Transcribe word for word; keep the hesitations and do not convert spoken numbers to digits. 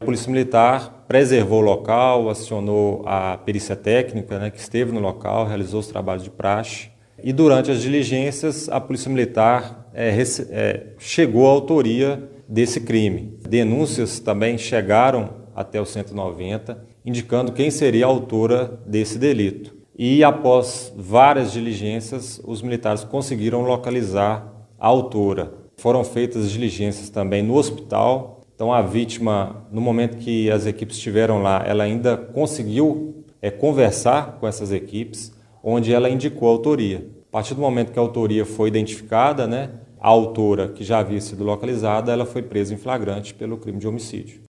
A Polícia Militar preservou o local, acionou a perícia técnica, né, que esteve no local, realizou os trabalhos de praxe. E durante as diligências, a Polícia Militar é, é, chegou à autoria desse crime. Denúncias também chegaram até o cento e noventa, indicando quem seria a autora desse delito. E após várias diligências, os militares conseguiram localizar a autora. Foram feitas diligências também no hospital. Então a vítima, no momento que as equipes estiveram lá, ela ainda conseguiu é, conversar com essas equipes, onde ela indicou a autoria. A partir do momento que a autoria foi identificada, né, a autora, que já havia sido localizada, ela foi presa em flagrante pelo crime de homicídio.